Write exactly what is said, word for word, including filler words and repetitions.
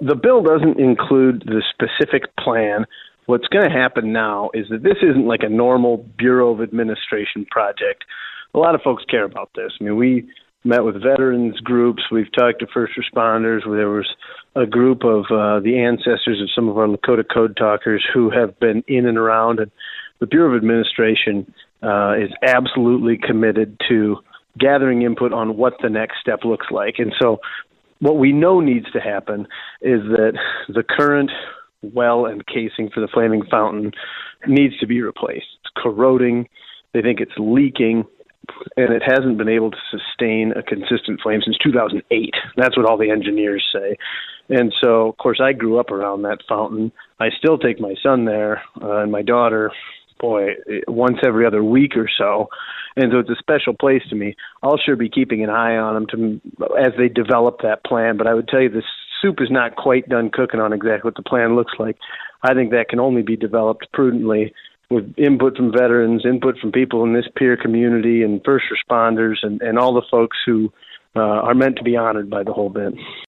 the bill doesn't include the specific plan. What's going to happen now is that this isn't like a normal Bureau of Administration project. A lot of folks care about this. I mean, we met with veterans groups. We've talked to first responders. There was a group of uh, the ancestors of some of our Lakota code talkers who have been in and around. And the Bureau of Administration uh, is absolutely committed to gathering input on what the next step looks like. And so what we know needs to happen is that the current well and casing for the Flaming Fountain needs to be replaced. It's corroding. They think it's leaking, and it hasn't been able to sustain a consistent flame since two thousand eight. That's what all the engineers say. And so, of course, I grew up around that fountain. I still take my son there uh, and my daughter, boy, once every other week or so. And so it's a special place to me. I'll sure be keeping an eye on them to, as they develop that plan. But I would tell you the soup is not quite done cooking on exactly what the plan looks like. I think that can only be developed prudently with input from veterans, input from people in this peer community and first responders and, and all the folks who uh, are meant to be honored by the whole bit.